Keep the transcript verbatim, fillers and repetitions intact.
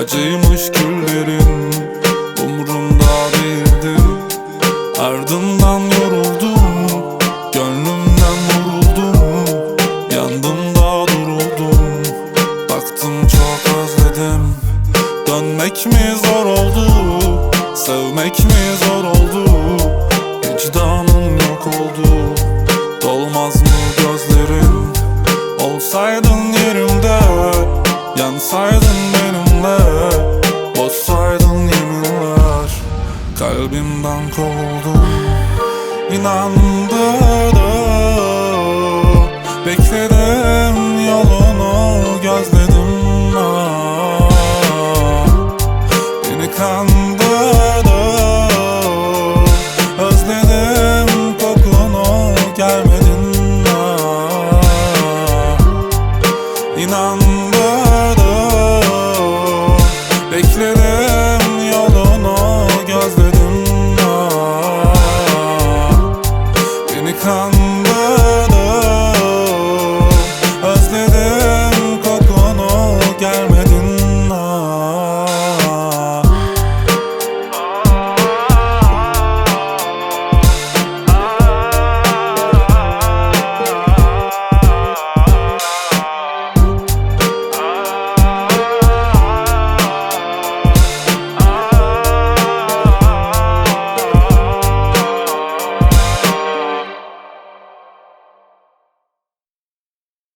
Acıymış küllerin umurumda değildi. Ardından yoruldum, gönlümden vuruldum. Yandım da duruldum, baktım çok özledim. Dönmek mi zor oldu, sevmek mi zor oldu? Vicdanın yok oldu, dolmaz mı gözlerin? Olsaydın yerimde, yansaydın benimle, bozsaydın yeminler, kalbimden kovuldum. İnandırdım, bekledim yolunu, gözledim ah. Beni kandırdın, özledim kokunu, gelme.